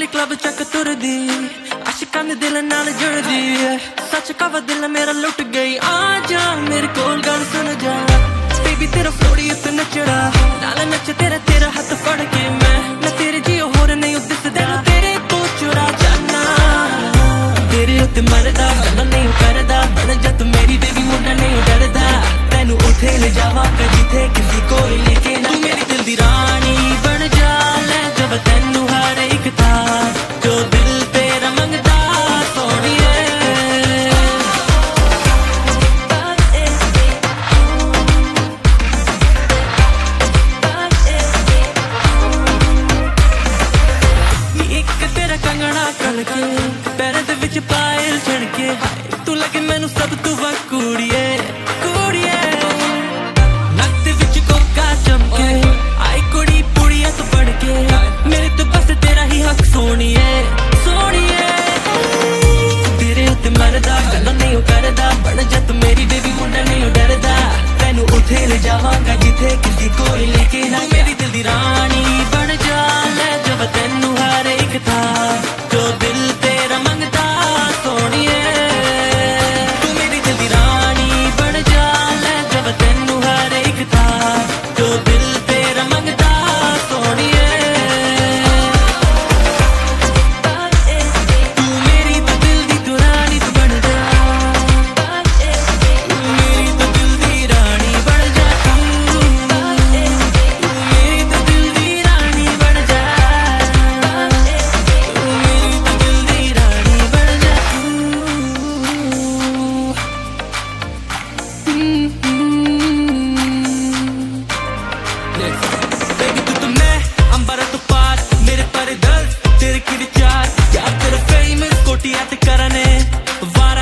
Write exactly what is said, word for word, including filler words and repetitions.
मेरी क्लब चक तुरदी आशिकां दे दिल नाल जुड़दी सच कवा दिल मेरा लुट गई आ जा मेरे कोल गल सुन जा बेबी तेरा फ्लोरी उत्ते नचड़ा नाल नच तेरा तेरा हाथ फड़ के मैं मैं तेरे जियो होर नहीं दिसदा तेरे तो चुरा जाना तेरे उत्ते मरदा गल नहीं करदा बन जा तू मेरी बेबी मुंडा नहीं डरदा तैनू उठे ले जावा जिथे किसी कोई लेके ना तू मेरी दिल दी रानी बन जा ले जब तैनू हर एक था जो दिल तेरा मंगदा सोनिए एक तेरा कंगना कल के पैर दे विच पायल छड़के तू लगे मैनू सब तू वा कुड़िए कुड़िए नक दे विच कोका चमके आई कुड़ी पुड़िया तू बढ़ के मेरे तो बस तेरा ही हक सोनिए सोनिए तेरे उत्ते मरदा गल नहीं करदा बन जा तू मेरी बेबी मुंडा नहीं डरदा तैनू उठे ले जावांगा जिथे किसी कोई लेके ना मेरी दिल दी रानी बन जा ले जब तैनू हर एक था जो दिल तेरा मंगदा सोनिए तू मेरी दिल दी रानी बन जा ले जब तैनू हर एक था जो दिल तेरा मंगदा सोनिए तू मेरी तो दिल दी तू रानी तू बन जा तू मेरी तो दिल दी रानी बन जा तू तू मेरी तो दिल दी रानी बन जा तू मेरी तो दिल दी रानी बन जा बेबी तू तो मैं अंबर तो पार मेरे पर दर्द तेरे की विचार क्या तेरे फेमस कोटियां ते करने